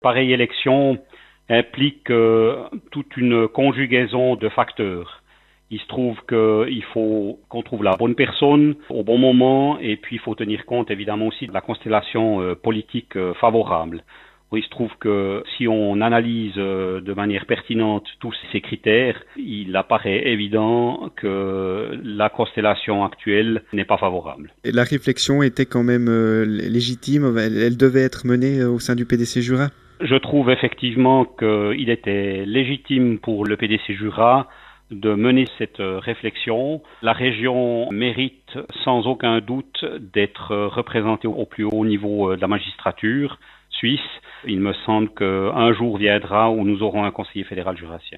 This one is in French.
Pareille élection implique toute une conjugaison de facteurs. Il se trouve qu'il faut qu'on trouve la bonne personne au bon moment et puis il faut tenir compte évidemment aussi de la constellation politique favorable. Il se trouve que si on analyse de manière pertinente tous ces critères, il apparaît évident que la constellation actuelle n'est pas favorable. Et la réflexion était quand même légitime, elle devait être menée au sein du PDC Jura? Je trouve effectivement qu'il était légitime pour le PDC Jura de mener cette réflexion. La région mérite sans aucun doute d'être représentée au plus haut niveau de la magistrature suisse. Il me semble qu'un jour viendra où nous aurons un conseiller fédéral jurassien.